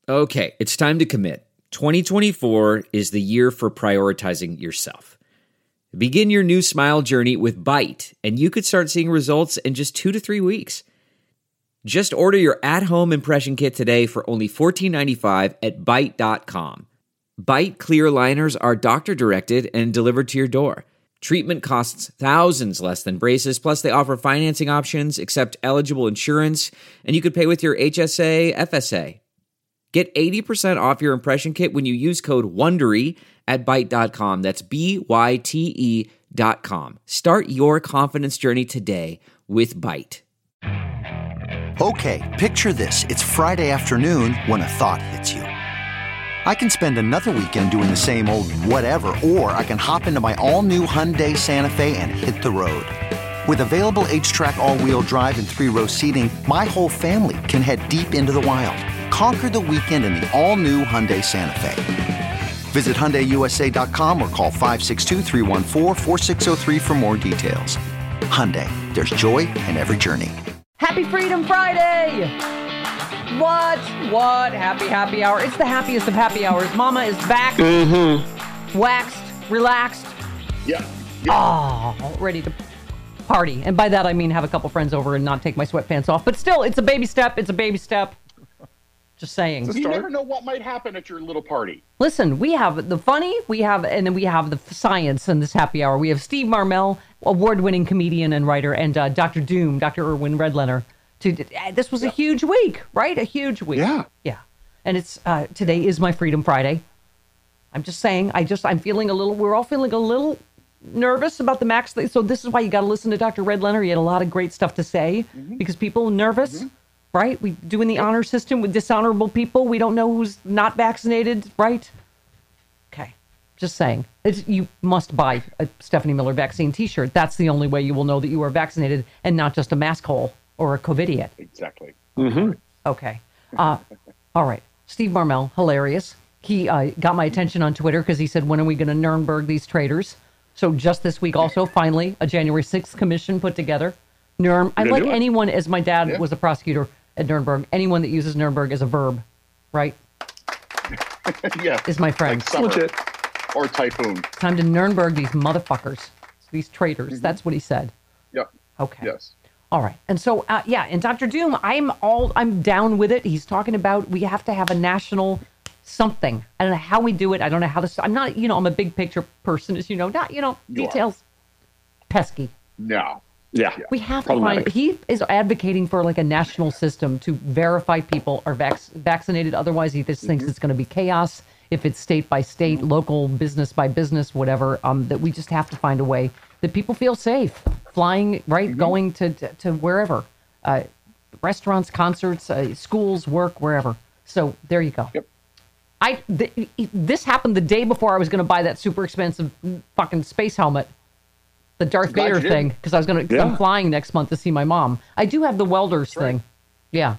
Okay, it's time to commit. 2024 is the year for prioritizing yourself. Begin your new smile journey with Byte, and you could start seeing results in just 2 to 3 weeks. Just order your at-home impression kit today for only $14.95 at Byte.com. Byte clear aligners are doctor-directed and delivered to your door. Treatment costs thousands less than braces, plus they offer financing options, accept eligible insurance, and you could pay with your HSA, FSA. Get 80% off your impression kit when you use code WONDERY at Byte.com. That's BYTE.com. Start your confidence journey today with Byte. Okay, picture this. It's Friday afternoon when a thought hits you. I can spend another weekend doing the same old whatever, or I can hop into my all-new Hyundai Santa Fe and hit the road. With available H-Track all-wheel drive and 3-row seating, my whole family can head deep into the wild. Conquer the weekend in the all-new Hyundai Santa Fe. Visit HyundaiUSA.com or call 562-314-4603 for more details. Hyundai, there's joy in every journey. Happy Freedom Friday! What? Happy hour. It's the happiest of happy hours. Mama is back. Waxed, relaxed. Yeah. Oh, ready to party. And by that, I mean have a couple friends over and not take my sweatpants off. But still, it's a baby step. Just saying. You never know what might happen at your little party. Listen, we have the funny, and then we have the science in this happy hour. We have Steve Marmel, award-winning comedian and writer, and Dr. Doom, Dr. Erwin Redlener. This was a huge week, right? A huge week. Yeah. Yeah. And it's today is my Freedom Friday. I'm just saying, we're all feeling a little nervous about the max. So this is why you got to listen to Dr. Redlener. He had a lot of great stuff to say because people are nervous. Right? We doing the honor system with dishonorable people. We don't know who's not vaccinated, right? Okay. Just saying. You must buy a Stephanie Miller vaccine t-shirt. That's the only way you will know that you are vaccinated and not just a mask hole or a COVIDiot. Exactly. Okay. All right. Steve Marmel, hilarious. He got my attention on Twitter because he said, when are we going to Nuremberg these traitors? So just this week also, finally, a January 6th commission put together. I like anyone, as my dad was a prosecutor at Nuremberg, anyone that uses Nuremberg as a verb, right? Yeah. Is my friend. Like summer or typhoon. Time to Nuremberg these motherfuckers, these traitors. That's what he said. Yep. Okay. Yes. All right. And so, and Dr. Doom, I'm down with it. He's talking about we have to have a national something. I don't know how we do it. I don't know how to, I'm not, I'm a big picture person, as you know, not, details. Pesky. No. Yeah. We have to find, he is advocating for like a national system to verify people are vaccinated. Otherwise, he just thinks it's going to be chaos if it's state by state, local business by business, whatever, that we just have to find a way that people feel safe flying, right? Going to wherever, restaurants, concerts, schools, work, wherever. So there you go. Yep. This happened the day before I was going to buy that super expensive fucking space helmet. The Darth Vader thing, because I was going to. I'm flying next month to see my mom. I do have the welders thing. Yeah.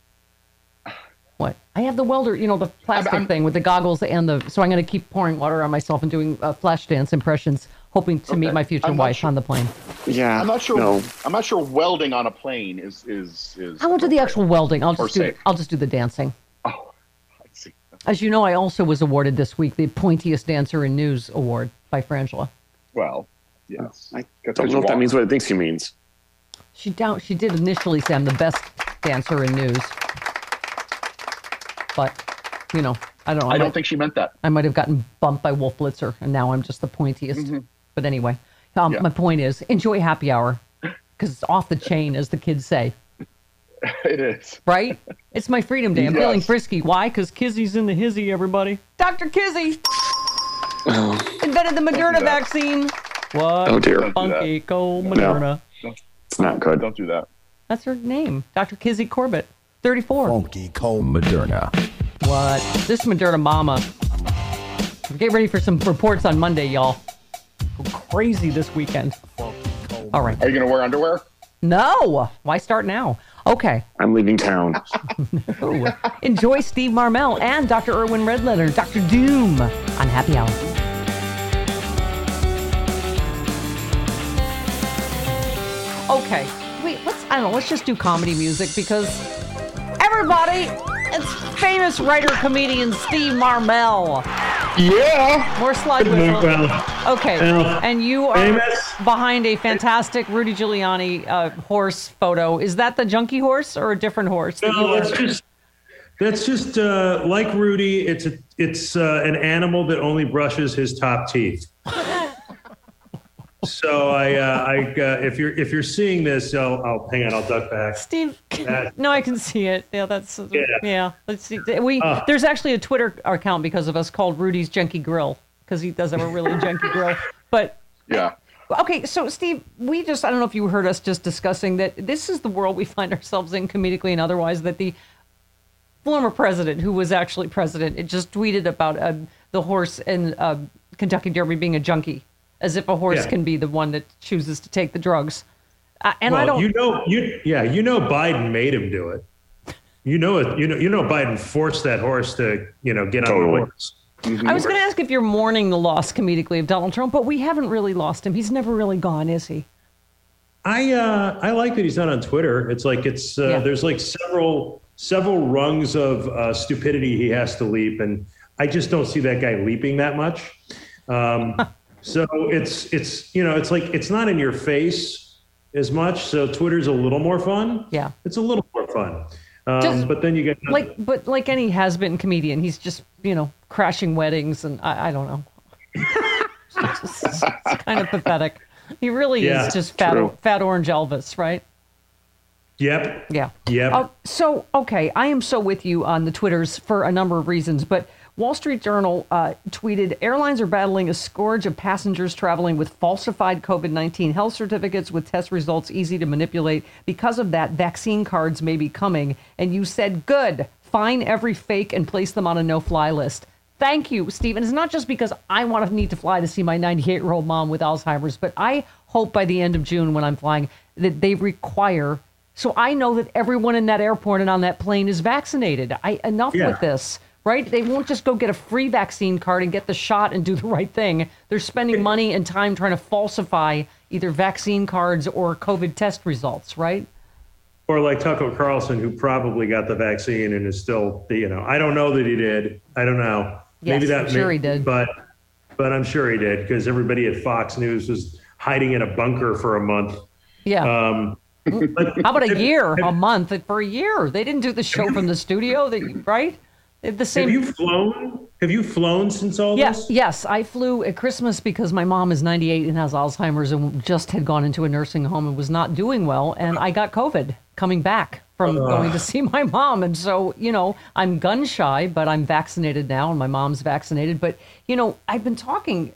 What? I have the welder, the plastic thing with the goggles and the. So I'm going to keep pouring water on myself and doing flash dance impressions, hoping to meet my future wife on the plane. Yeah. I'm not sure. No. I'm not sure welding on a plane is. I won't do the actual welding. I'll just do the dancing. Oh, I see. As you know, I also was awarded this week the pointiest dancer in news award by Frangela. Well. Yes. I don't know if that means what it thinks he means. She did initially say I'm the best dancer in news. But, I don't know. I don't think she meant that. I might have gotten bumped by Wolf Blitzer, and now I'm just the pointiest. But anyway, my point is, enjoy happy hour, because it's off the chain, as the kids say. It is. Right? It's my Freedom Day. I'm feeling frisky. Why? Because Kizzy's in the hizzy, everybody. Dr. Kizzy! Invented the Moderna vaccine. What? Oh, dear. Funky cold Moderna. No. It's not good. Don't do that. That's her name. Dr. Kizzy Corbett, 34. Funky cold Moderna. What? This Moderna mama. Get ready for some reports on Monday, y'all. Go crazy this weekend. All right. Are you going to wear underwear? No. Why start now? Okay. I'm leaving town. No. Enjoy Steve Marmel and Dr. Erwin Redlener, Dr. Doom on Happy Hour. Okay, wait, let's just do comedy music because everybody, it's famous writer comedian Steve Marmel. Yeah. More slide whistle. Well, Okay, well, and you are famous. behind a fantastic Rudy Giuliani horse photo. Is that the junkie horse or a different horse? that you No, were- that's just like Rudy. It's an animal that only brushes his top teeth. So if you're seeing this, I'll hang on. I'll duck back. Steve, That- no, I can see it. Yeah, that's Yeah. yeah. Let's see. There's actually a Twitter account because of us called Rudy's Junkie Grill because he does have a really junky grill. But Yeah. okay, so Steve, I don't know if you heard us just discussing that this is the world we find ourselves in comedically and otherwise, that the former president, who was actually president, it just tweeted about the horse in Kentucky Derby being a junkie, as if a horse Yeah. can be the one that chooses to take the drugs. And well, I don't. you know Biden made him do it. You know Biden forced that horse to get on the Totally. horse. I was going to ask if you're mourning the loss comedically of Donald Trump, but we haven't really lost him. He's never really gone, is he? I like that he's not on Twitter. It's like Yeah. there's like several rungs of stupidity he has to leap, and I just don't see that guy leaping that much. So it's like it's not in your face as much. So Twitter's a little more fun. Yeah. It's a little more fun. Just but then you get like any has-been comedian, he's just crashing weddings, and I don't know. it's kind of pathetic. He really Yeah, is just true. fat orange Elvis, right? Yep. Yeah. Yep. So, okay, I am so with you on the Twitters for a number of reasons, but Wall Street Journal tweeted, airlines are battling a scourge of passengers traveling with falsified COVID-19 health certificates with test results easy to manipulate. Because of that, vaccine cards may be coming. And you said, good, fine every fake and place them on a no-fly list. Thank you, Stephen. It's not just because I need to fly to see my 98-year-old mom with Alzheimer's, but I hope by the end of June when I'm flying that they require, so I know that everyone in that airport and on that plane is vaccinated. Enough Yeah. with this, right? They won't just go get a free vaccine card and get the shot and do the right thing. They're spending money and time trying to falsify either vaccine cards or COVID test results, right? Or like Tucker Carlson, who probably got the vaccine and is still, I don't know that he did. I don't know. Yes, I'm sure he did. But I'm sure he did because everybody at Fox News was hiding in a bunker for a month. Yeah. How about a year, a month? For a year, they didn't do the show from the studio, right? The same. Have you flown since all this? Yes, I flew at Christmas because my mom is 98 and has Alzheimer's and just had gone into a nursing home and was not doing well, and I got COVID coming back from going to see my mom. And so, I'm gun shy, but I'm vaccinated now, and my mom's vaccinated. But, I've been talking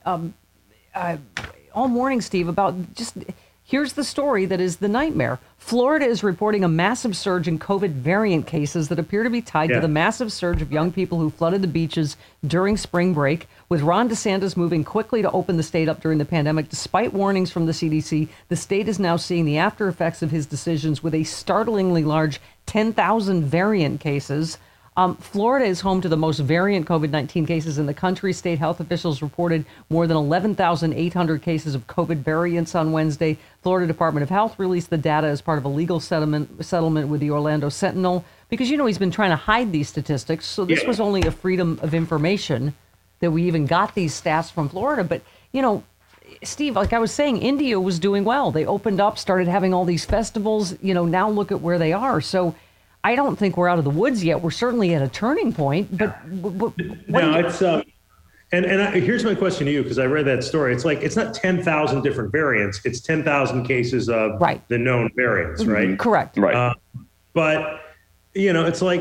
all morning, Steve, about here's the story that is the nightmare. Florida is reporting a massive surge in COVID variant cases that appear to be tied to the massive surge of young people who flooded the beaches during spring break. With Ron DeSantis moving quickly to open the state up during the pandemic, despite warnings from the CDC, the state is now seeing the after effects of his decisions with a startlingly large 10,000 variant cases. Florida is home to the most variant COVID-19 cases in the country. State health officials reported more than 11,800 cases of COVID variants on Wednesday. Florida Department of Health released the data as part of a legal settlement with the Orlando Sentinel because, he's been trying to hide these statistics. So this was only a freedom of information that we even got these stats from Florida. But, Steve, like I was saying, India was doing well. They opened up, started having all these festivals. Now look at where they are. So I don't think we're out of the woods yet. We're certainly at a turning point. But It's here's my question to you, because I read that story. It's like it's not 10,000 different variants. It's 10,000 cases of the known variants, right? Correct. Right. But it's like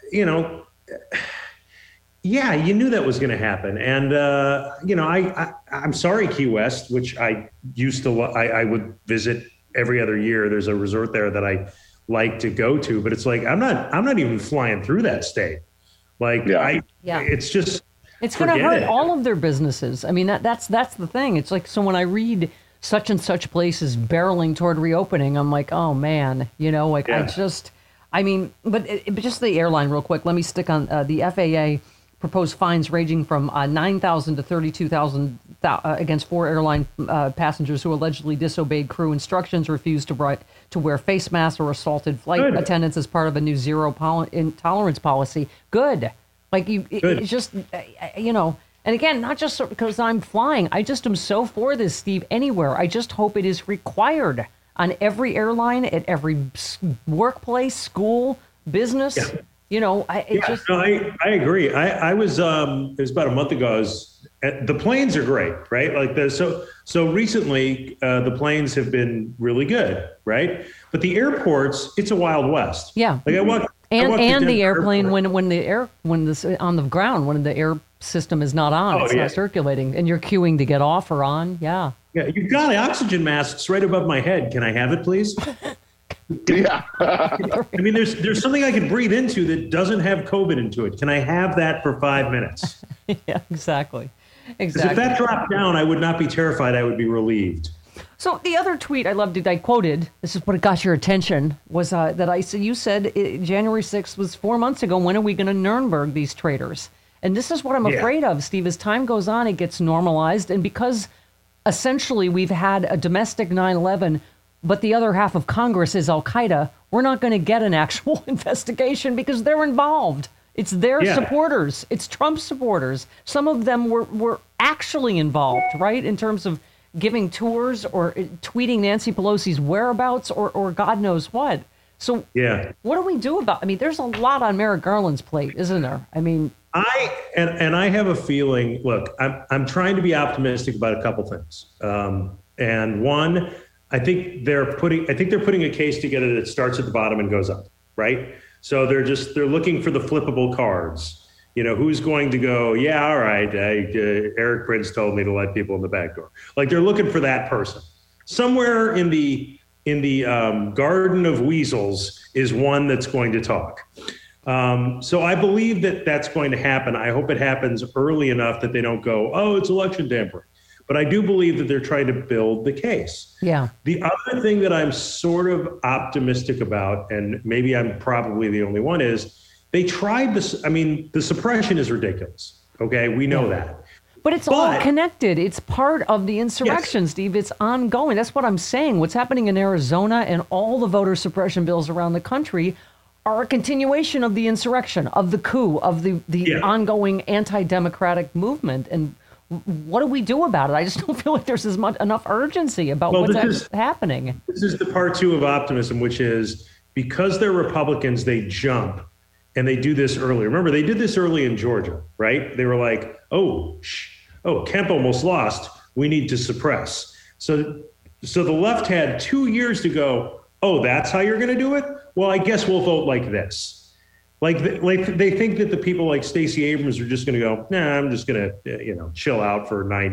yeah, you knew that was going to happen, and I'm sorry, Key West, which I used to. I would visit every other year. There's a resort there that I like to go to, but it's like I'm not even flying through that state. Like it's just it's going to hurt all of their businesses. I mean that's the thing. It's like, so when I read such and such places barreling toward reopening, I'm like, oh man, but just the airline real quick. Let me stick on the FAA proposed fines ranging from $9,000 to against 4 airline passengers who allegedly disobeyed crew instructions, refused to wear face masks, or assaulted flight attendants as part of a new zero intolerance policy. Good. It's just, and again, not just because I'm flying. I just am so for this, Steve, anywhere. I just hope it is required on every airline, at every workplace, school, business. Yeah. I agree. I was, it was about a month ago, the planes are great, right? So recently the planes have been really good, right? But the airports, it's a Wild West. Yeah. I walked and the airplane when on the ground, when the air system is not on, it's not circulating, and you're queuing to get off or on. Yeah. Yeah. You've got oxygen masks right above my head. Can I have it, please? Yeah. I mean, there's something I can breathe into that doesn't have COVID into it. Can I have that for 5 minutes? Yeah, exactly. If that dropped down, I would not be terrified. I would be relieved. So the other tweet I quoted, this is what got your attention, was that you said January 6th was 4 months ago. When are we going to Nuremberg these traitors? And this is what I'm afraid of, Steve. As time goes on, it gets normalized. And because essentially we've had a domestic 9/11, but the other half of Congress is Al-Qaeda, we're not going to get an actual investigation because they're involved. It's their supporters. It's Trump's supporters. Some of them were actually involved, right, in terms of giving tours or tweeting Nancy Pelosi's whereabouts or God knows what. So what do we do about? I mean, there's a lot on Merrick Garland's plate, isn't there? I mean, I have a feeling. Look, I'm trying to be optimistic about a couple things. And one, I think they're putting a case together that starts at the bottom and goes up, right? So they're looking for the flippable cards. Who's going to go, yeah, all right, Eric Prince told me to let people in the back door. Like, they're looking for that person. Somewhere in the garden of weasels is one that's going to talk. So I believe that that's going to happen. I hope it happens early enough that they don't go, oh, it's election tampering. But I do believe that they're trying to build the case. Yeah. The other thing that I'm sort of optimistic about, and maybe I'm probably the only one, is they tried this. I mean, the suppression is ridiculous. Okay, we know that. But it's all connected. It's part of the insurrection, Steve. It's ongoing. That's what I'm saying. What's happening in Arizona and all the voter suppression bills around the country are a continuation of the insurrection, of the coup, of the ongoing anti-democratic movement. And what do we do about it? I just don't feel like there's enough urgency about what's happening. This is the part 2 of optimism, which is because they're Republicans, they jump. And they do this early. Remember, they did this early in Georgia, right? They were like, Kemp almost lost. We need to suppress. So the left had 2 years to go, oh, that's how you're going to do it? Well, I guess we'll vote like this. Like they think that the people like Stacey Abrams are just going to go, nah, I'm just going to, chill out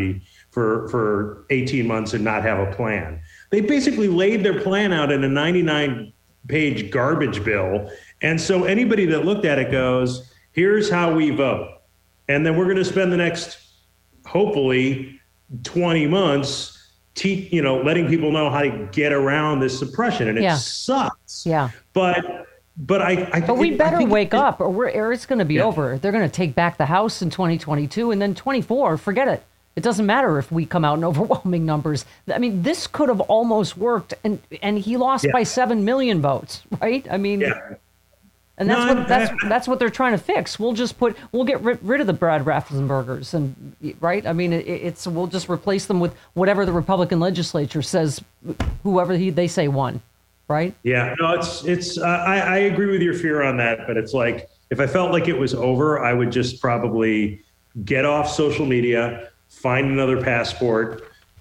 for 18 months and not have a plan. They basically laid their plan out in a 99-page garbage bill. And so anybody that looked at it goes, here's how we vote. And then we're going to spend the next, hopefully, 20 months, letting people know how to get around this suppression. And it sucks. Yeah. But we better wake up or it's going to be over. They're going to take back the House in 2022 and then 24. Forget it. It doesn't matter if we come out in overwhelming numbers. I mean, this could have almost worked. And he lost by 7 million votes, right? I mean, and that's what they're trying to fix. We'll get rid of the Brad Raffenspergers, and right. I mean, we'll just replace them with whatever the Republican legislature says, whoever they say won. Right? Yeah, no, it's. I agree with your fear on that, but it's like if I felt like it was over, I would just probably get off social media, find another passport,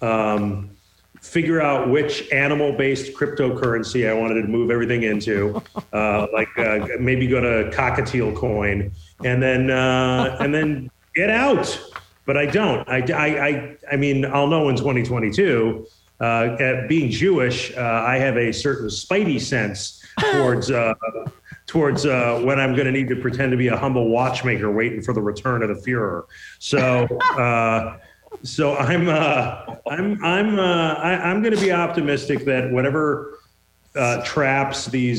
figure out which animal-based cryptocurrency I wanted to move everything into, maybe go to Cockatiel Coin, and then get out. But I don't. I mean, I'll know in 2022. Being Jewish, I have a certain spidey sense towards when I'm going to need to pretend to be a humble watchmaker waiting for the return of the Führer. So I'm going to be optimistic that whatever traps these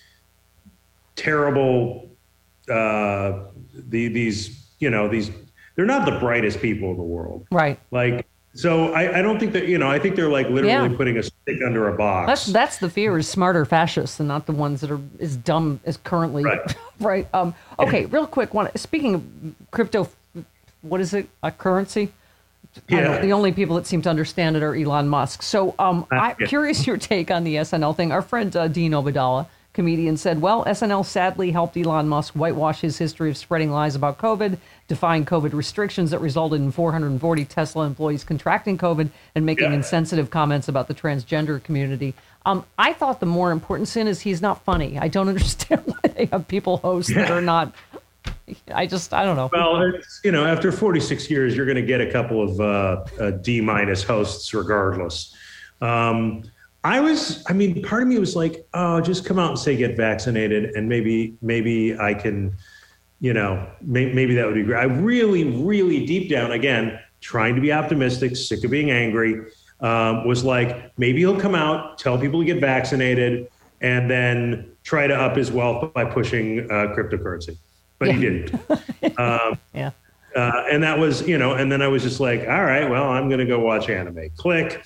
terrible these they're not the brightest people in the world. Right. Like, so I don't think that, I think they're like literally putting a stick under a box. That's the fear, is smarter fascists and not the ones that are as dumb as currently. Right. Right. Okay, real quick. Speaking of crypto, what is it? A currency? Yeah. The only people that seem to understand it are Elon Musk. So I'm curious your take on the SNL thing. Our friend Dean Obadala, comedian, said, well, SNL sadly helped Elon Musk whitewash his history of spreading lies about COVID, defying COVID restrictions that resulted in 440 Tesla employees contracting COVID, and making insensitive comments about the transgender community. I thought the more important sin is he's not funny. I don't understand why they have people host that are not. I don't know. Well, it's, after 46 years, you're going to get a couple of D- hosts regardless. Part of me was like, oh, just come out and say get vaccinated, and maybe I can, maybe that would be great. I really, really deep down, again, trying to be optimistic, sick of being angry, was like, maybe he'll come out, tell people to get vaccinated, and then try to up his wealth by pushing cryptocurrency. But he didn't. And that was, and then I was just like, all right, well, I'm going to go watch anime. Click.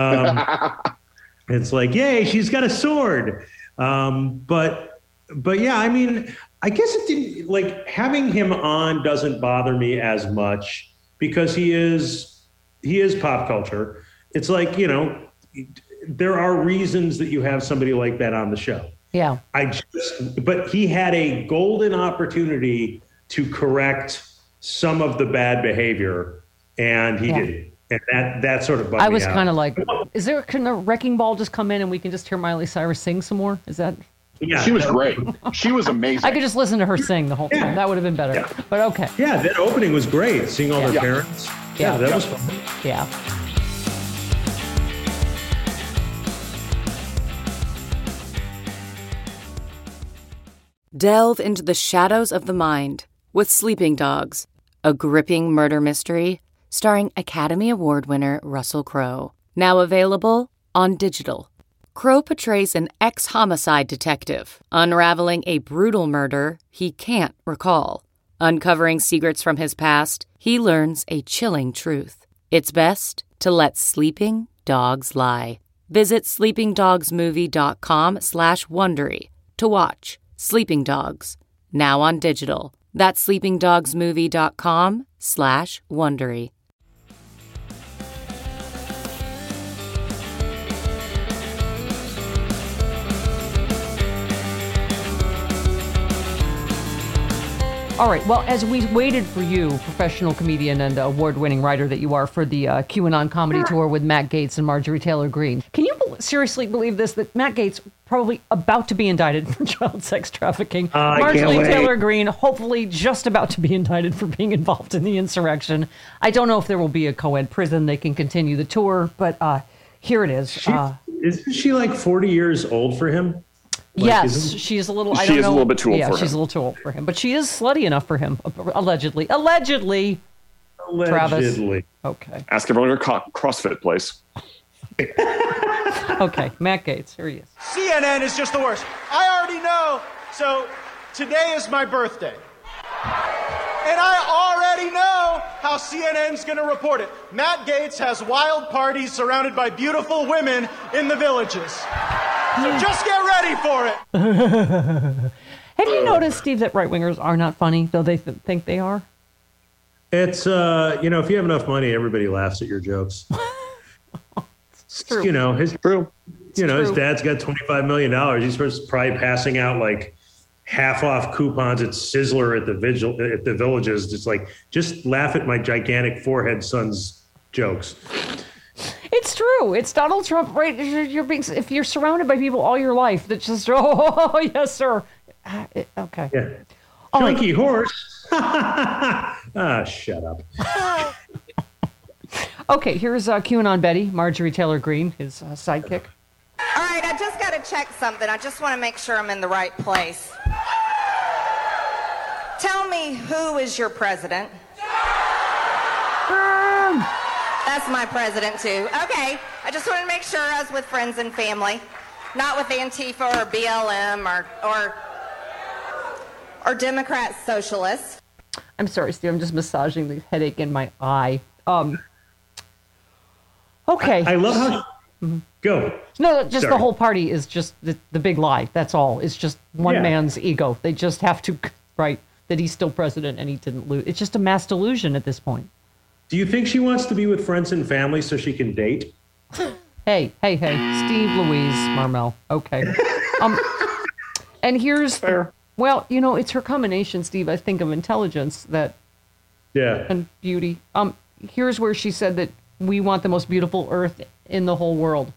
It's like, yay, she's got a sword. But yeah, I mean, I guess it didn't, like, having him on doesn't bother me as much because he is pop culture. It's like, there are reasons that you have somebody like that on the show. Yeah. But he had a golden opportunity to correct some of the bad behavior, and he didn't. And that sort of bugged me out. I was kind of like, can a wrecking ball just come in and we can just hear Miley Cyrus sing some more? Is that? Yeah, she was great. She was amazing. I could just listen to her sing the whole time. That would have been better. Yeah. But okay. Yeah, that opening was great. Seeing all their parents. Yeah, that was fun. Yeah. Delve into the shadows of the mind with Sleeping Dogs, a gripping murder mystery starring Academy Award winner Russell Crowe. Now available on digital. Crowe portrays an ex-homicide detective unraveling a brutal murder he can't recall. Uncovering secrets from his past, he learns a chilling truth. It's best to let sleeping dogs lie. Visit sleepingdogsmovie.com/Wondery to watch Sleeping Dogs, now on digital. That's sleepingdogsmovie.com/Wondery. All right. Well, as we waited for you, professional comedian and award-winning writer that you are, for the QAnon comedy tour with Matt Gaetz and Marjorie Taylor Greene, can you seriously believe this, that Matt Gaetz probably about to be indicted for child sex trafficking? Marjorie Taylor Greene hopefully just about to be indicted for being involved in the insurrection. I don't know if there will be a co-ed prison. They can continue the tour, but here it is. Isn't she like 40 years old for him? Yes, she's a little. She is a little bit too old for him. Yeah, she's a little too old for him, but she is slutty enough for him, allegedly. Allegedly. Travis. Okay. Ask everyone at your CrossFit place. Okay, Matt Gaetz, here he is. CNN is just the worst. I already know. So today is my birthday. And I already know how CNN's going to report it. Matt Gaetz has wild parties surrounded by beautiful women in the villages. So just get ready for it. Have you noticed, Steve, that right-wingers are not funny, though they think they are? It's, if you have enough money, everybody laughs at your jokes. It's true. His dad's got $25 million. He's probably passing out like half-off coupons at Sizzler at the villages. It's like, just laugh at my gigantic forehead son's jokes. It's true. It's Donald Trump, right? If you're surrounded by people all your life that just, oh yes, sir. Okay. Yeah. Chunky horse. Shut up. Okay, here's QAnon Betty, Marjorie Taylor Greene, his sidekick. All right, I just got to check something. I just want to make sure I'm in the right place. Tell me, who is your president? That's my president, too. Okay, I just wanted to make sure I was with friends and family, not with Antifa or BLM or Democrat socialists. I'm sorry, Steve. I'm just massaging the headache in my eye. Okay. I love how... Go. No, just Sorry. the whole party is just the big lie. That's all. It's just one man's ego. They just have to, right, that he's still president and he didn't lose. It's just a mass delusion at this point. Do you think she wants to be with friends and family so she can date? Hey, Steve Louise Marmel. Okay. And here's Fair. Well, you know, it's her combination, Steve, I think, of intelligence and beauty. Here's where she said that we want the most beautiful earth in the whole world.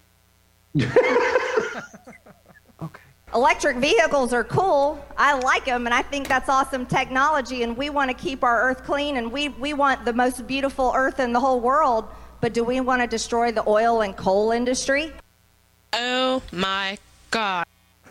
Okay. Electric vehicles are cool. I like them, and I think that's awesome technology, and we want to keep our earth clean, and we want the most beautiful earth in the whole world, but do we want to destroy the oil and coal industry? Oh, my God.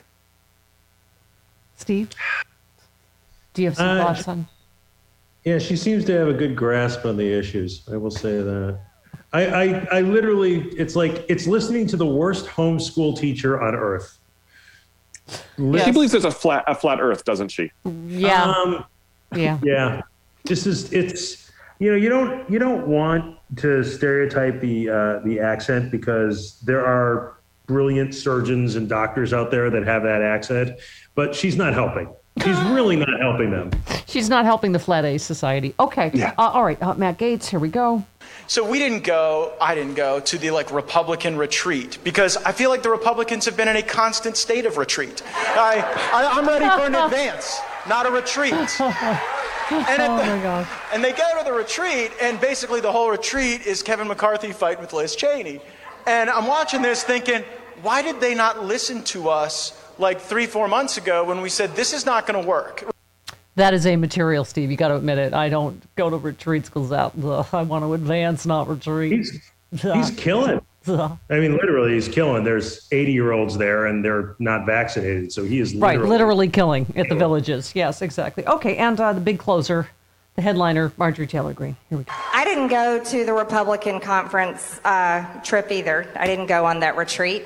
Steve, do you have some thoughts on? Yeah, she seems to have a good grasp on the issues. I will say that. I literally, it's like, it's listening to the worst homeschool teacher on earth. She believes there's a flat earth, doesn't she? Yeah. Yeah. It's, you don't want to stereotype the accent, because there are brilliant surgeons and doctors out there that have that accent, but she's not helping. She's really not helping them. She's not helping the Flat A Society. Okay. Yeah. All right. Matt Gaetz, here we go. So I didn't go to the Republican retreat, because I feel like the Republicans have been in a constant state of retreat. I'm ready for an advance, not a retreat. My God. And they go to the retreat, and basically the whole retreat is Kevin McCarthy fighting with Liz Cheney. And I'm watching this thinking, why did they not listen to us like 3-4 months ago when we said this is not going to work? That is a material, Steve. You got to admit it. I don't go to retreats because I want to advance, not retreat. He's killing. I mean, literally, he's killing. There's 80-year-olds there, and they're not vaccinated, so he is literally killing at the villages. Yes, exactly. Okay, and the big closer, the headliner, Marjorie Taylor Greene. Here we go. I didn't go to the Republican conference trip either. I didn't go on that retreat.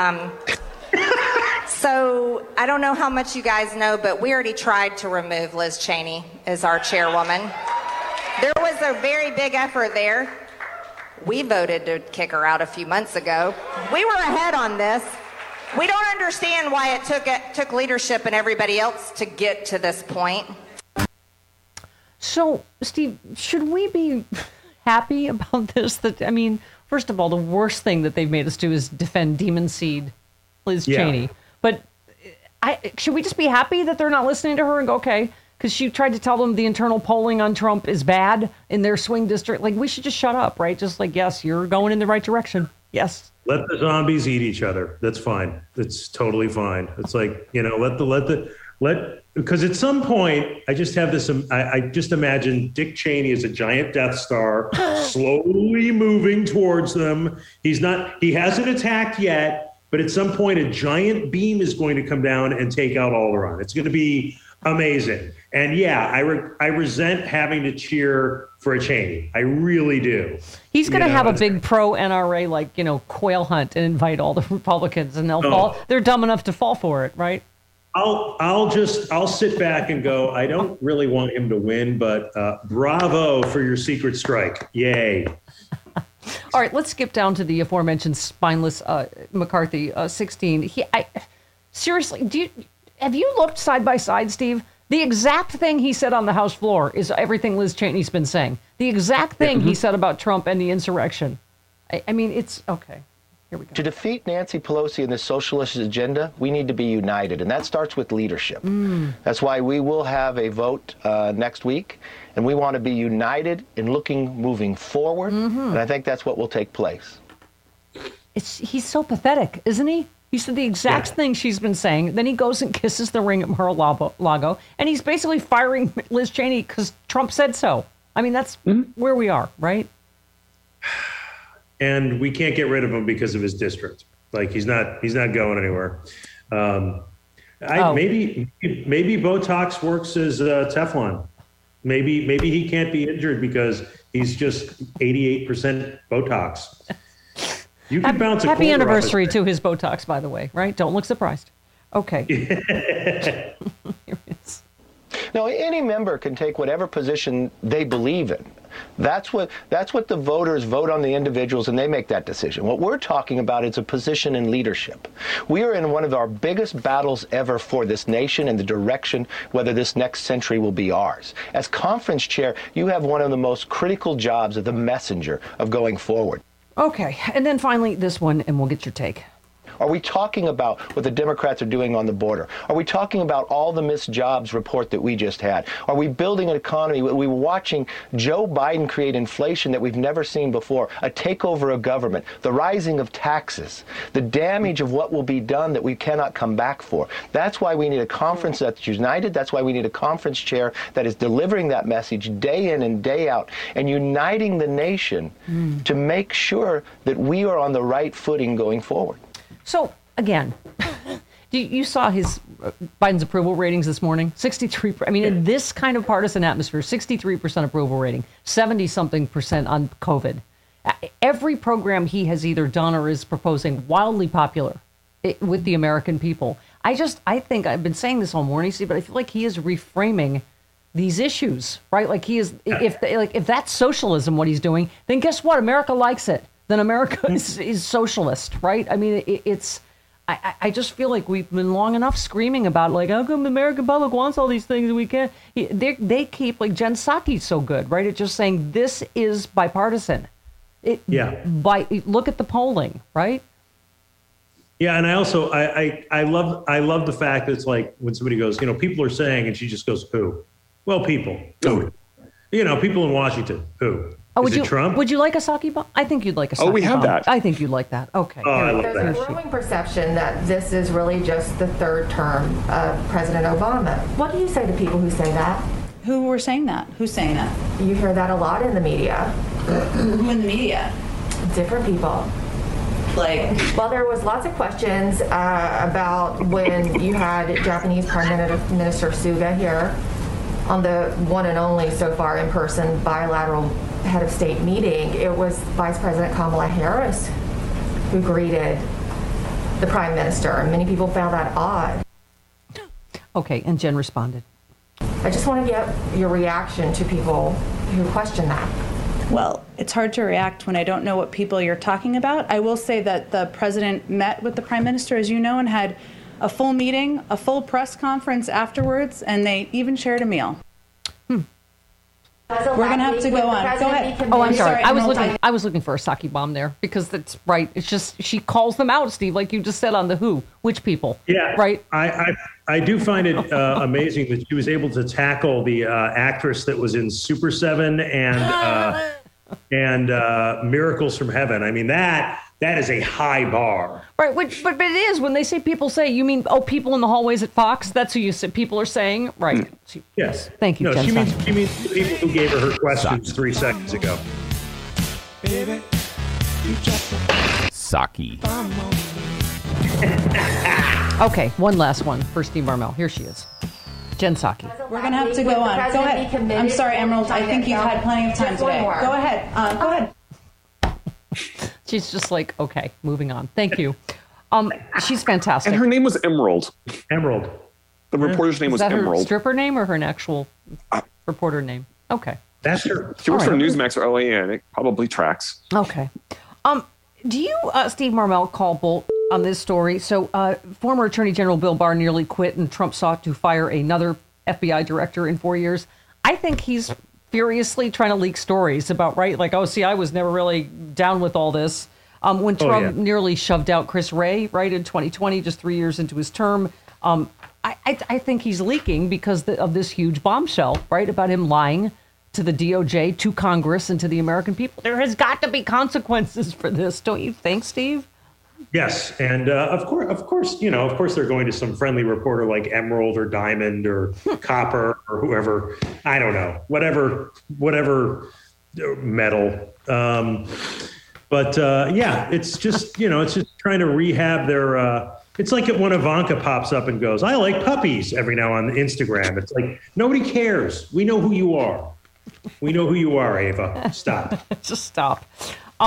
So I don't know how much you guys know, but we already tried to remove Liz Cheney as our chairwoman. There was a very big effort there. We voted to kick her out a few months ago. We were ahead on this. We don't understand why it took leadership and everybody else to get to this point. So, Steve, should we be happy about this? First of all, the worst thing that they've made us do is defend demon seed Liz Cheney. But should we just be happy that they're not listening to her and go, okay, because she tried to tell them the internal polling on Trump is bad in their swing district. Like, we should just shut up, right? Just like, yes, you're going in the right direction. Yes. Let the zombies eat each other. That's fine. It's totally fine. It's like, because at some point, I just have this, I just imagine Dick Cheney as a giant Death Star slowly moving towards them. He hasn't attacked yet, but at some point, a giant beam is going to come down and take out Alderaan. It's going to be amazing. And yeah, I resent having to cheer for a Cheney. I really do. He's going to have a big pro-NRA, quail hunt and invite all the Republicans, and they'll fall. They're dumb enough to fall for it, right? I'll sit back and go, I don't really want him to win, but bravo for your secret strike. Yay. All right, let's skip down to the aforementioned spineless McCarthy 16. Seriously, have you looked side by side, Steve? The exact thing he said on the House floor is everything Liz Cheney's been saying. The exact thing he said about Trump and the insurrection. I mean, it's okay. Here we go. To defeat Nancy Pelosi and the socialist agenda, we need to be united, and that starts with leadership. That's why we will have a vote next week, and we want to be united in moving forward, and I think that's what will take place. He's so pathetic, isn't he? He said the exact thing she's been saying. Then he goes and kisses the ring at Mar-a-Lago, and he's basically firing Liz Cheney because Trump said so. I mean, that's where we are, right? And we can't get rid of him because of his district. Like, he's not going anywhere. Maybe Botox works as Teflon. Maybe he can't be injured because he's just 88% Botox. You can bounce a happy quarter anniversary off to his Botox, by the way, right? Don't look surprised. Okay. Here it is. No, any member can take whatever position they believe in. That's what the voters vote on the individuals, and they make that decision. What we're talking about is a position in leadership. We are in one of our biggest battles ever for this nation and the direction whether this next century will be ours. As conference chair, you have one of the most critical jobs of the messenger of going forward. Okay, and then finally this one, and we'll get your take. Are we talking about what the Democrats are doing on the border? Are we talking about all the missed jobs report that we just had? Are we building an economy? Are we watching Joe Biden create inflation that we've never seen before, a takeover of government, the rising of taxes, the damage of what will be done that we cannot come back for? That's why we need a conference that's united. That's why we need a conference chair that is delivering that message day in and day out and uniting the nation to make sure that we are on the right footing going forward. So, again, you saw Biden's approval ratings this morning, 63. I mean, in this kind of partisan atmosphere, 63% approval rating, 70-something% on COVID. Every program he has either done or is proposing, wildly popular with the American people. I think I've been saying this all morning, Steve, but I feel like he is reframing these issues, right? Like he is, if that's socialism, what he's doing, then guess what? America likes it. Then America is socialist, right? I mean, I just feel like we've been long enough screaming about, like, how come the American public wants all these things and we can't? They keep, like, Jen Psaki's so good, right? It's just saying this is bipartisan. Look at the polling, right? Yeah, and I also I love the fact that it's like when somebody goes, people are saying, and she just goes, who? Well, people. Who? People in Washington. Who? Oh, is it Trump? Would you like a sake bomb? I think you'd like a sake bomb. Oh, we have that. I think you'd like that. Okay. Oh, I love There's a growing perception that this is really just the third term of President Obama. What do you say to people who say that? Who were saying that? Who's saying that? You hear that a lot in the media. Who in the media? Different people. Well, there was lots of questions about when you had Japanese Prime Minister Suga here on the one and only so far in-person bilateral head of state meeting. It was Vice President Kamala Harris who greeted the Prime Minister. Many people found that odd. Okay, and Jen responded. I just want to get your reaction to people who question that. Well, it's hard to react when I don't know what people you're talking about. I will say that the president met with the Prime Minister, as you know, and had a full meeting, a full press conference afterwards, and they even shared a meal. We're going to have to go on. Go ahead. Oh, I'm sorry. I was looking for a sake bomb there because that's right. It's just she calls them out, Steve, like you just said on the Who. Which people? Yeah. Right. I do find it amazing that she was able to tackle the actress that was in Super 7 and Miracles from Heaven. I mean, that is a high bar. Right, but it is. When they say people say, you mean, people in the hallways at Fox? That's who you said people are saying? Right. Yes. Thank you, No, Jen. she means the people who gave her questions 3 seconds ago. Psaki. Okay, one last one for Steve Marmel. Here she is. Jen Psaki. We're going to have to go on. Go ahead. I'm sorry, Emerald. I think you've had plenty of time today. Go ahead. Go ahead. She's just like, okay, moving on. Thank you. She's fantastic. And her name was Emerald. Emerald. The reporter's name was that Emerald. Her stripper name or her actual reporter name? Okay. That's her. She works for Newsmax or LAN. It probably tracks. Okay. Do you, Steve Marmel, call Bolt on this story? So former Attorney General Bill Barr nearly quit and Trump sought to fire another FBI director in 4 years. I think he's furiously trying to leak stories about, right? Like, oh, see, I was never really down with all this. When Trump nearly shoved out Chris Wray, right, in 2020, just 3 years into his term. I think he's leaking because of this huge bombshell, right, about him lying to the DOJ, to Congress, and to the American people. There has got to be consequences for this, don't you think, Steve? Yes, and of course, they're going to some friendly reporter like Emerald or Diamond or Copper or whoever. I don't know, whatever metal. But it's just trying to rehab their. It's like when Ivanka pops up and goes, "I like puppies" every now on Instagram. It's like nobody cares. We know who you are. We know who you are, Ava. Stop. Just stop.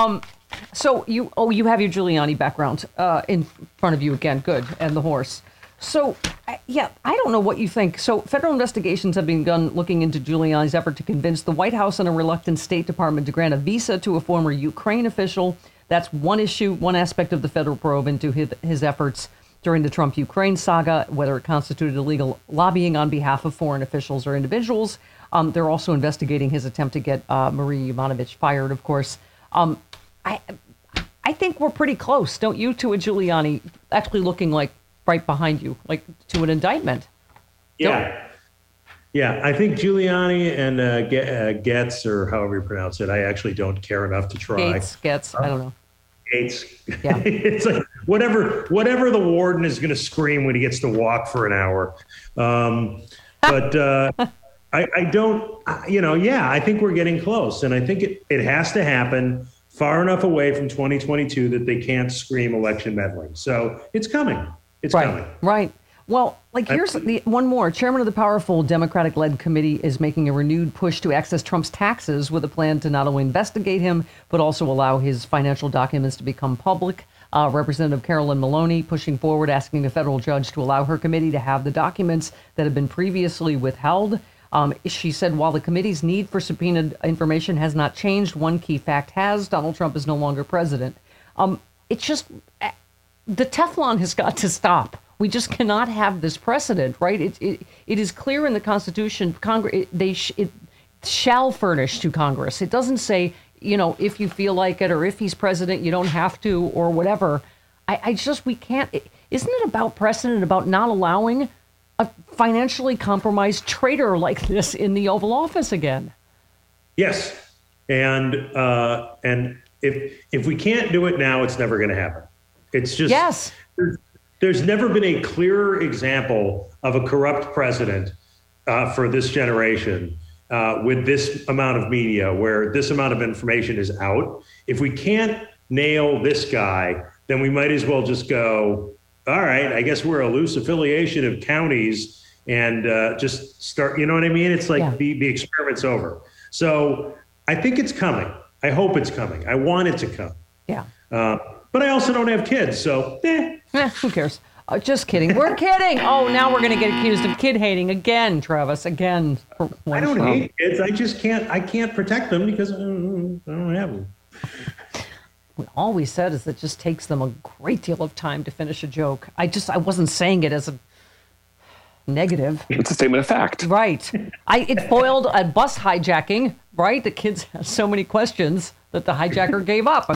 So you have your Giuliani background in front of you again. Good. And the horse. So, I don't know what you think. So, federal investigations have begun looking into Giuliani's effort to convince the White House and a reluctant State Department to grant a visa to a former Ukraine official. That's one issue, one aspect of the federal probe into his efforts during the Trump-Ukraine saga, whether it constituted illegal lobbying on behalf of foreign officials or individuals. They're also investigating his attempt to get Marie Yovanovitch fired, of course. I think we're pretty close, don't you, to a Giuliani actually looking like right behind you, like to an indictment. Yeah. I think Giuliani and Getz, or however you pronounce it, I actually don't care enough to try. Getz, I don't know. Gates. Yeah. It's like whatever the warden is going to scream when he gets to walk for an hour. I don't, I think we're getting close. And I think it has to happen far enough away from 2022 that they can't scream election meddling. So it's coming. It's coming. Right. Well, here's one more. Chairman of the powerful Democratic-led committee is making a renewed push to access Trump's taxes with a plan to not only investigate him, but also allow his financial documents to become public. Representative Carolyn Maloney pushing forward, asking a federal judge to allow her committee to have the documents that have been previously withheld. She said while the committee's need for subpoenaed information has not changed, one key fact has: Donald Trump is no longer president. It's just the Teflon has got to stop. We just cannot have this precedent, right? It is clear in the Constitution, Congress, it shall furnish to Congress. It doesn't say, if you feel like it or if he's president, you don't have to or whatever. We can't. Isn't it about precedent, about not allowing a financially compromised traitor like this in the Oval Office again? Yes. And if we can't do it now, it's never going to happen. It's just, yes. There's never been a clearer example of a corrupt president for this generation with this amount of media, where this amount of information is out. If we can't nail this guy, then we might as well just go, all right, I guess we're a loose affiliation of counties and just start, you know what I mean? It's like the experiment's over. So I think it's coming. I hope it's coming. I want it to come. Yeah. But I also don't have kids, so who cares? Just kidding. We're kidding. Oh, now we're going to get accused of kid hating again, Travis. Again. I don't hate kids. I just can't protect them because I don't have them. All we said is it just takes them a great deal of time to finish a joke. I wasn't saying it as a negative. It's a statement of fact. Right. It foiled a bus hijacking, right? The kids had so many questions that the hijacker gave up.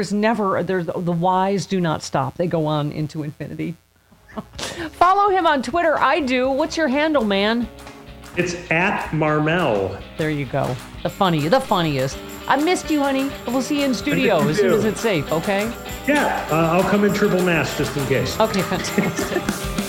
The whys do not stop. They go on into infinity. Follow him on Twitter. I do. What's your handle, man? It's @Marmel. There you go. The funniest. I missed you, honey. We'll see you in studio as soon as it's safe, okay? Yeah, I'll come in triple mask just in case. Okay, fantastic.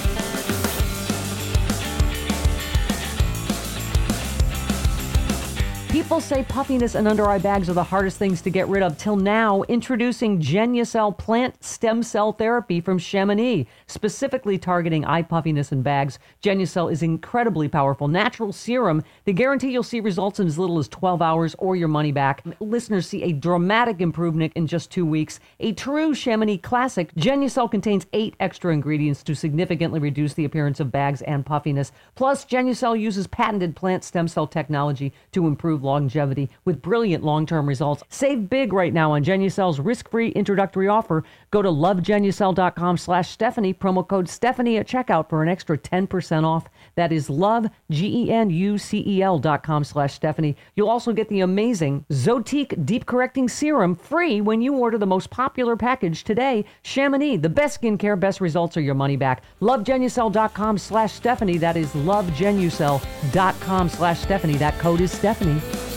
People say puffiness and under-eye bags are the hardest things to get rid of. Till now, introducing Genucel plant stem cell therapy from Chamonix, specifically targeting eye puffiness and bags. Genucel is incredibly powerful. Natural serum. They guarantee you'll see results in as little as 12 hours or your money back. Listeners see a dramatic improvement in just 2 weeks. A true Chamonix classic, Genucel contains 8 extra ingredients to significantly reduce the appearance of bags and puffiness. Plus, Genucel uses patented plant stem cell technology to improve longevity with brilliant long-term results. Save big right now on Genucel's risk-free introductory offer. Go to lovegenucel.com/Stephanie, promo code Stephanie at checkout for an extra 10% off. That is lovegenucel.com/Stephanie. You'll also get the amazing Zotique Deep Correcting Serum free when you order the most popular package today. Chamonix, the best skincare, best results, or your money back. Lovegenucel.com/Stephanie. That is lovegenucel.com/Stephanie. That code is Stephanie.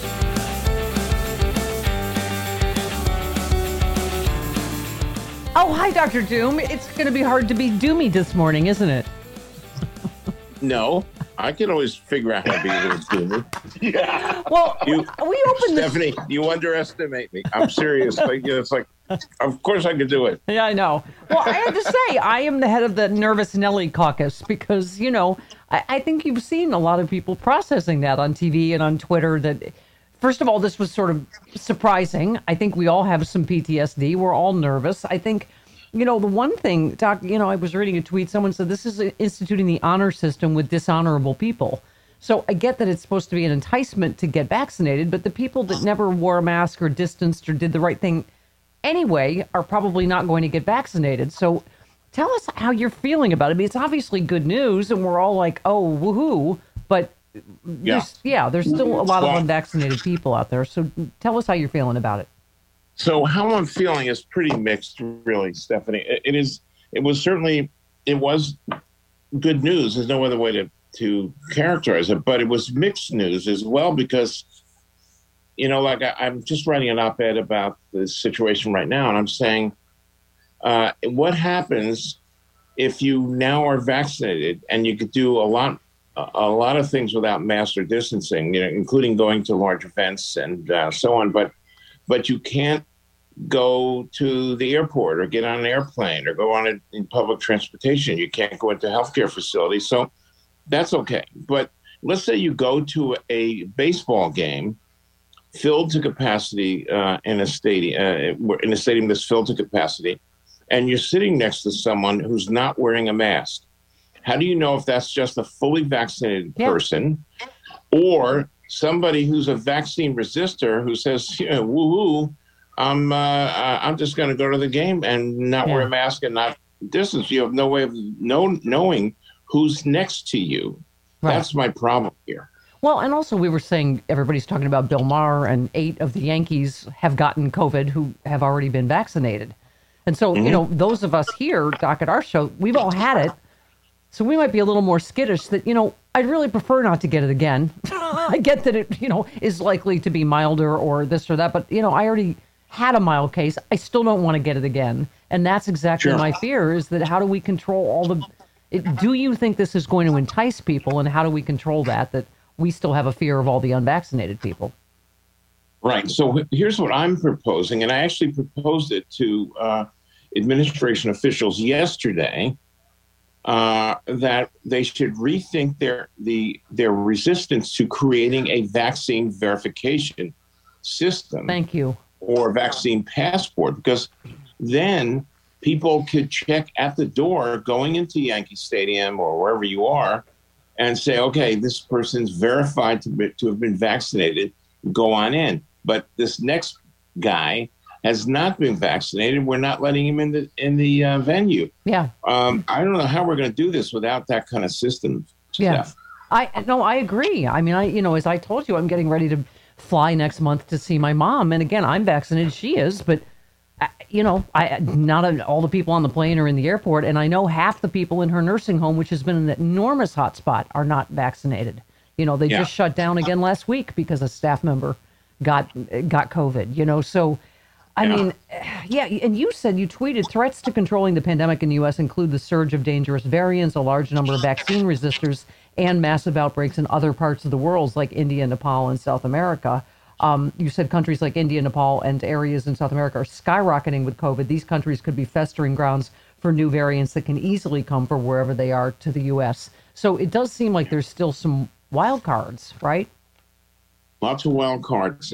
Oh, hi, Dr. Doom. It's going to be hard to be doomy this morning, isn't it? No, I can always figure out how to be a little doomy. Yeah. Well, we opened Stephanie, you underestimate me. I'm serious. It's like, of course I could do it. Yeah, I know. Well, I have to say, I am the head of the Nervous Nelly caucus because, I think you've seen a lot of people processing that on TV and on Twitter that, first of all, this was sort of surprising. I think we all have some PTSD. We're all nervous. I think the one thing, Doc, I was reading a tweet. Someone said this is instituting the honor system with dishonorable people. So I get that it's supposed to be an enticement to get vaccinated, but the people that never wore a mask or distanced or did the right thing anyway are probably not going to get vaccinated. So tell us how you're feeling about it. I mean, it's obviously good news, and we're all like, oh, woohoo. But there's still a lot of unvaccinated people out there. So tell us how you're feeling about it. So how I'm feeling is pretty mixed, really, Stephanie. It was good news. There's no other way to characterize it, but it was mixed news as well because, I'm just writing an op-ed about this situation right now, and I'm saying, what happens if you now are vaccinated and you could do a lot of things without mask or distancing, including going to large events and so on, but you can't go to the airport or get on an airplane or go on it in public transportation. You can't go into healthcare facilities. So that's okay. But let's say you go to a baseball game filled to capacity in a stadium that's filled to capacity, and you're sitting next to someone who's not wearing a mask. How do you know if that's just a fully vaccinated person or somebody who's a vaccine resistor who says, woo-hoo, I'm just going to go to the game and not wear a mask and not distance? You have no way of knowing who's next to you. Right. That's my problem here. Well, and also we were saying everybody's talking about Bill Maher, and 8 of the Yankees have gotten COVID who have already been vaccinated. And so, those of us here, Doc, at our show, we've all had it. So we might be a little more skittish that, I'd really prefer not to get it again. I get that it, is likely to be milder or this or that. But, I already had a mild case. I still don't want to get it again. And that's exactly my fear, is that how do we control all do you think this is going to entice people? And how do we control that we still have a fear of all the unvaccinated people? Right. So here's what I'm proposing. And I actually proposed it to administration officials yesterday. That they should rethink their resistance to creating a vaccine verification system. Thank you. Or vaccine passport, because then people could check at the door going into Yankee Stadium or wherever you are and say, okay, this person's verified to have been vaccinated, go on in. But this next guy has not been vaccinated. We're not letting him in the venue. Yeah. I don't know how we're going to do this without that kind of system. Yeah. I agree. I mean, as I told you, I'm getting ready to fly next month to see my mom. And again, I'm vaccinated. She is, but not all the people on the plane are in the airport. And I know half the people in her nursing home, which has been an enormous hotspot, are not vaccinated. They just shut down again last week because a staff member got COVID, so I mean, and you said, you tweeted, threats to controlling the pandemic in the U.S. include the surge of dangerous variants, a large number of vaccine resistors, and massive outbreaks in other parts of the world, like India, Nepal, and South America. You said countries like India, Nepal, and areas in South America are skyrocketing with COVID. These countries could be festering grounds for new variants that can easily come from wherever they are to the U.S. So it does seem like there's still some wild cards, right? Lots of wild cards,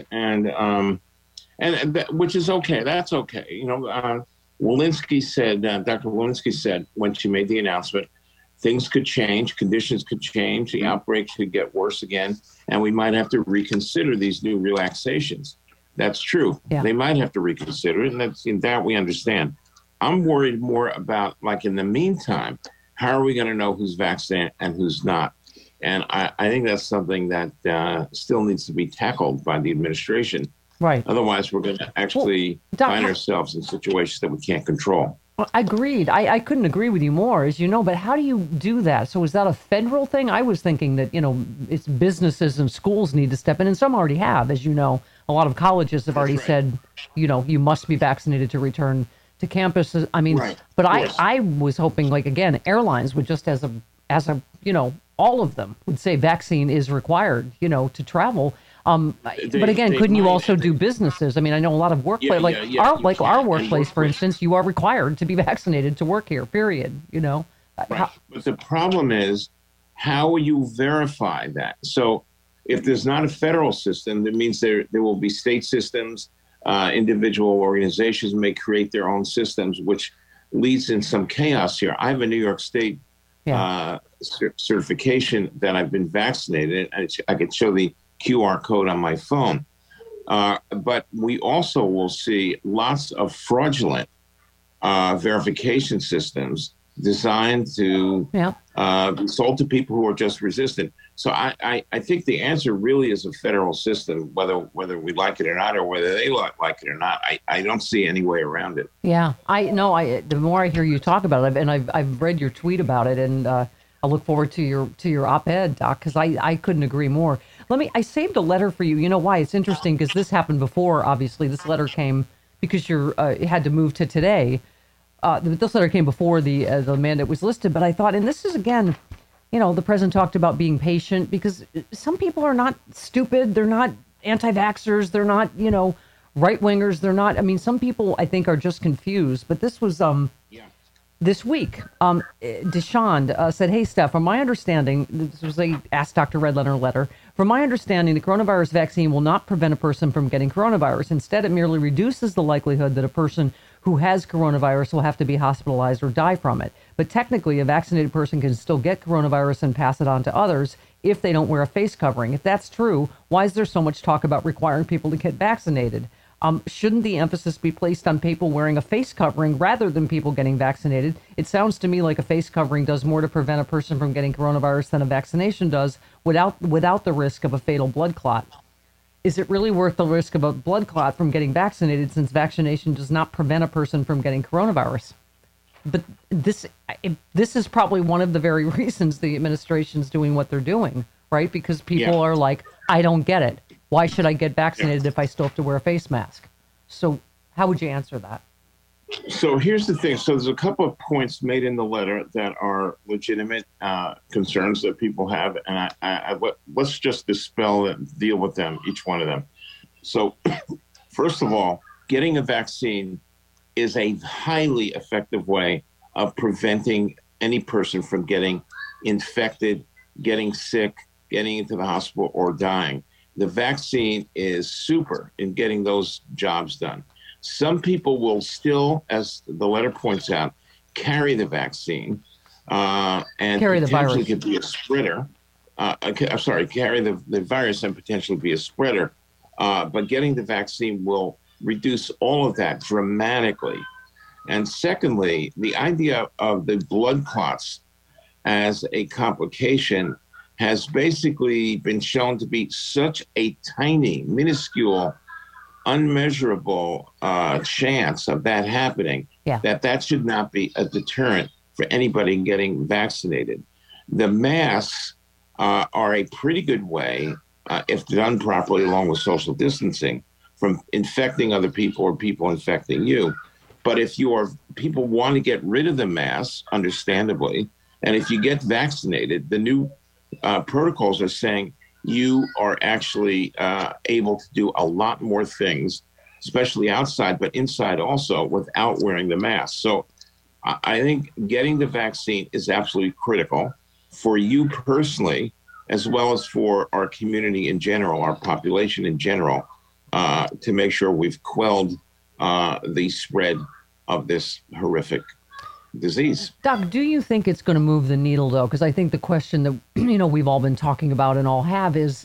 which is okay. That's okay. Walensky said, Dr. Walensky said when she made the announcement, things could change, conditions could change, the outbreak could get worse again, and we might have to reconsider these new relaxations. That's true. Yeah. They might have to reconsider it, and that we understand. I'm worried more about, like, in the meantime, how are we going to know who's vaccinated and who's not? And I think that's something that still needs to be tackled by the administration. Right. Otherwise, we're going to actually find ourselves in situations that we can't control. Well, agreed. I couldn't agree with you more, as you know, but how do you do that? So is that a federal thing? I was thinking that, it's businesses and schools need to step in, and some already have, as you know. A lot of colleges have already said, you must be vaccinated to return to campus. I mean, but I was hoping, like, again, airlines would just as a all of them would say vaccine is required, to travel. But again, couldn't you also do businesses? I mean, I know a lot of workplace, our workplace, for instance, you are required to be vaccinated to work here, period, Right. But the problem is, how will you verify that? So if there's not a federal system, that means there will be state systems. Individual organizations may create their own systems, which leads in some chaos here. I have a New York State certification that I've been vaccinated, and I can show the QR code on my phone. But we also will see lots of fraudulent verification systems designed to be sold to people who are just resistant. So I think the answer really is a federal system, whether we like it or not, or whether they like it or not. I don't see any way around it. Yeah, the more I hear you talk about it, and I've read your tweet about it, and I look forward to your op-ed, Doc, because I couldn't agree more. I saved a letter for you. You know why? It's interesting because this happened before. Obviously, this letter came because you had to move to today. This letter came before the mandate was listed, but I thought, and this is again, the president talked about being patient because some people are not stupid. They're not anti-vaxxers. They're not, right-wingers. They're not. I mean, some people I think are just confused. But this was this week. Deshand said, "Hey, Steph, from my understanding, this was a Ask Dr. Redlener letter. From my understanding, the coronavirus vaccine will not prevent a person from getting coronavirus. Instead, it merely reduces the likelihood that a person who has coronavirus will have to be hospitalized or die from it. But technically, a vaccinated person can still get coronavirus and pass it on to others if they don't wear a face covering. If that's true, why is there so much talk about requiring people to get vaccinated? Shouldn't the emphasis be placed on people wearing a face covering rather than people getting vaccinated? It sounds to me like a face covering does more to prevent a person from getting coronavirus than a vaccination does without the risk of a fatal blood clot. Is it really worth the risk of a blood clot from getting vaccinated since vaccination does not prevent a person from getting coronavirus?" But this is probably one of the very reasons the administration's doing what they're doing, right? Because people are like, I don't get it. Why should I get vaccinated if I still have to wear a face mask? So how would you answer that? So here's the thing. So there's a couple of points made in the letter that are legitimate concerns that people have. And let's just dispel and deal with them, each one of them. So first of all, getting a vaccine is a highly effective way of preventing any person from getting infected, getting sick, getting into the hospital, or dying. The vaccine is super in getting those jobs done. Some people will still, as the letter points out, carry the vaccine and carry the potentially virus. could be a spreader. Carry the virus and potentially be a spreader. But getting the vaccine will reduce all of that dramatically. And secondly, the idea of the blood clots as a complication has basically been shown to be such a tiny, minuscule, unmeasurable chance of that happening that should not be a deterrent for anybody getting vaccinated. The masks are a pretty good way, if done properly along with social distancing, from infecting other people or people infecting you. But if people want to get rid of the masks, understandably, and if you get vaccinated, the new protocols are saying you are actually able to do a lot more things, especially outside, but inside also, without wearing the mask. So I think getting the vaccine is absolutely critical for you personally, as well as for our community in general, our population in general, to make sure we've quelled the spread of this horrific disease. Doc, do you think it's going to move the needle, though? Because I think the question that, we've all been talking about and all have is,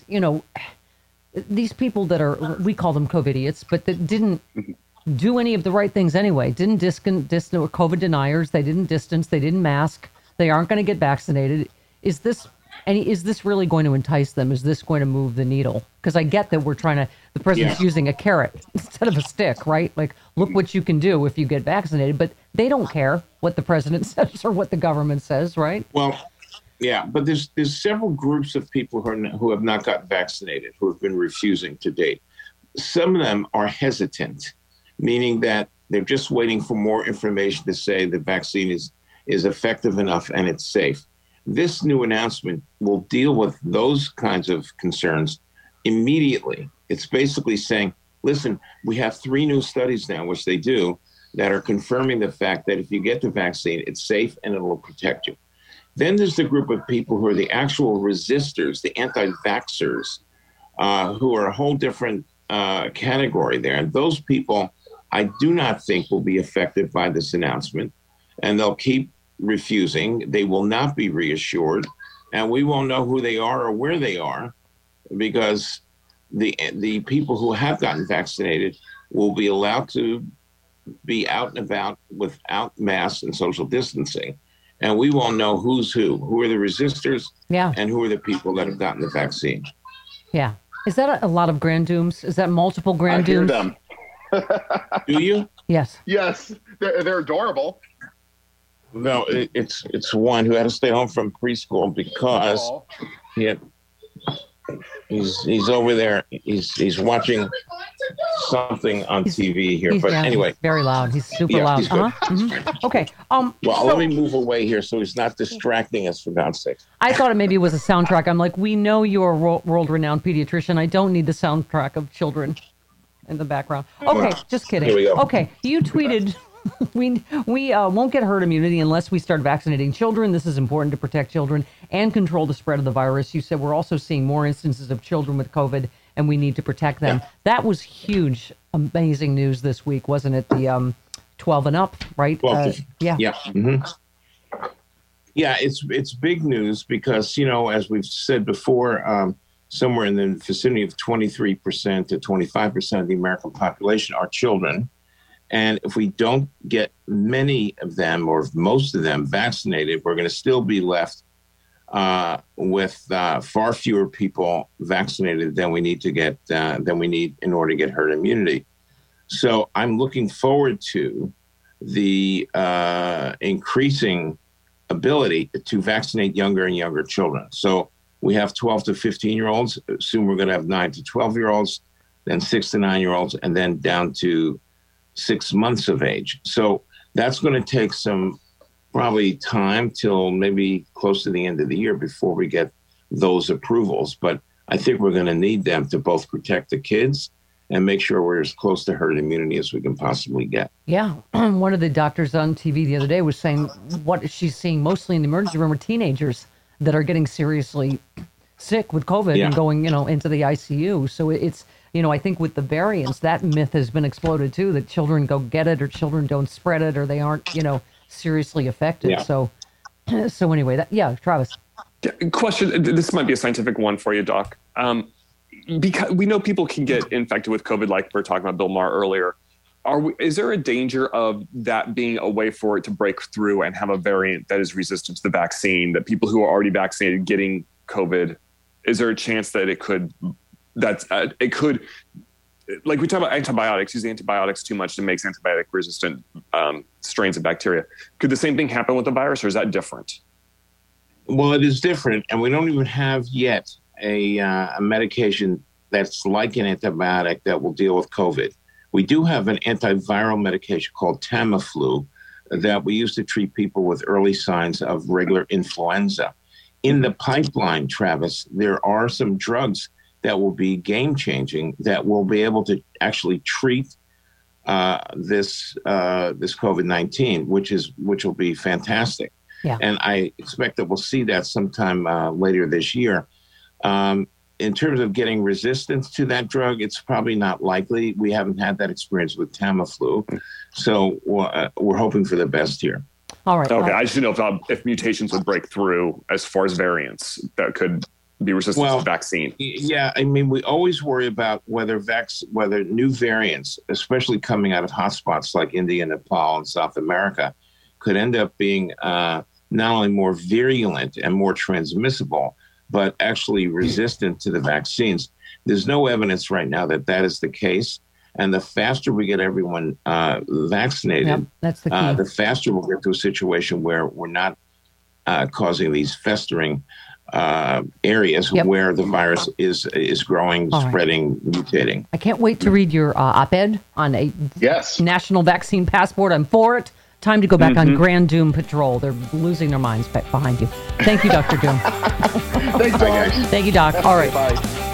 these people that are, we call them COVIDiots, but that didn't do any of the right things anyway, didn't COVID deniers, they didn't distance, they didn't mask, they aren't going to get vaccinated. Is this really going to entice them? Is this going to move the needle? Because I get that the president's using a carrot instead of a stick, right? Like, look what you can do if you get vaccinated, but they don't care what the president says or what the government says, right? Well, yeah, but there's several groups of people who have not gotten vaccinated, who have been refusing to date. Some of them are hesitant, meaning that they're just waiting for more information to say the vaccine is effective enough and it's safe. This new announcement will deal with those kinds of concerns immediately. It's basically saying, listen, we have 3 new studies now, which they do, that are confirming the fact that if you get the vaccine, it's safe and it will protect you. Then there's the group of people who are the actual resistors, the anti-vaxxers, who are a whole different category there. And those people, I do not think will be affected by this announcement. and they'll keep refusing. They will not be reassured, and we won't know who they are or where they are, because the people who have gotten vaccinated will be allowed to be out and about without masks and social distancing. And we won't know who's who are the resistors, and who are the people that have gotten the vaccine. Yeah. Is that a lot of grand dooms? Is that multiple grand dooms? I hear them. Do you? Yes. Yes. They're adorable. No, it's one who had to stay home from preschool because he's over there. He's watching something on TV here. But anyway, he's very loud. He's super loud. He's good. Okay. Let me move away here so he's not distracting us, for God's sake. I thought it maybe was a soundtrack. I'm like, we know you're a world-renowned pediatrician. I don't need the soundtrack of children in the background. Okay, just kidding. Here we go. Okay, you tweeted, we won't get herd immunity unless we start vaccinating children. This is important to protect children and control the spread of the virus. You said we're also seeing more instances of children with COVID, and we need to protect them. Yeah. That was huge, amazing news this week, wasn't it? The 12 and up, right? Yeah. Mm-hmm. Yeah, it's big news because, as we've said before, somewhere in the vicinity of 23% to 25% of the American population are children. And if we don't get many of them or most of them vaccinated, we're going to still be left with far fewer people vaccinated than we need to get than we need in order to get herd immunity. So I'm looking forward to the increasing ability to vaccinate younger and younger children. So we have 12 to 15-year-olds. Soon we're going to have 9 to 12-year-olds, then 6 to 9-year-olds, and then down to 6 months of age. So that's going to take some probably time till maybe close to the end of the year before we get those approvals. But I think we're going to need them to both protect the kids and make sure we're as close to herd immunity as we can possibly get. Yeah. One of the doctors on TV the other day was saying what she's seeing mostly in the emergency room are teenagers that are getting seriously sick with COVID and going, into the ICU. So it's, I think with the variants, that myth has been exploded too, that children go get it or children don't spread it or they aren't, seriously affected. Yeah. So anyway, Travis. Question. This might be a scientific one for you, Doc. Because we know people can get infected with COVID, like we were talking about Bill Maher earlier. Is there a danger of that being a way for it to break through and have a variant that is resistant to the vaccine, that people who are already vaccinated getting COVID, is there a chance that it could, like we talk about antibiotics, using antibiotics too much to make antibiotic resistant strains of bacteria. Could the same thing happen with the virus, or is that different? Well, it is different, and we don't even have yet a medication that's like an antibiotic that will deal with COVID. We do have an antiviral medication called Tamiflu that we use to treat people with early signs of regular influenza. In the pipeline, Travis, there are some drugs that will be game-changing that will be able to actually treat this COVID-19, which will be fantastic. Yeah. And I expect that we'll see that sometime later this year. In terms of getting resistance to that drug, it's probably not likely. We haven't had that experience with Tamiflu. So we're hoping for the best here. All right. Okay. I just didn't know if mutations would break through as far as variants that could be resistant to the vaccine. Yeah. I mean, we always worry about whether new variants, especially coming out of hotspots like India, Nepal, and South America, could end up being not only more virulent and more transmissible, but actually resistant to the vaccines. There's no evidence right now that that is the case. And the faster we get everyone vaccinated, that's the key. The faster we'll get to a situation where we're not causing these festering areas where the virus is growing, spreading, mutating. I can't wait to read your op-ed on a national vaccine passport. I'm for it. Time to go back on Grand Doom Patrol. They're losing their minds behind you. Thank you, Dr. Doom. Thanks, Doc. Thank you, Doc. All right. Bye.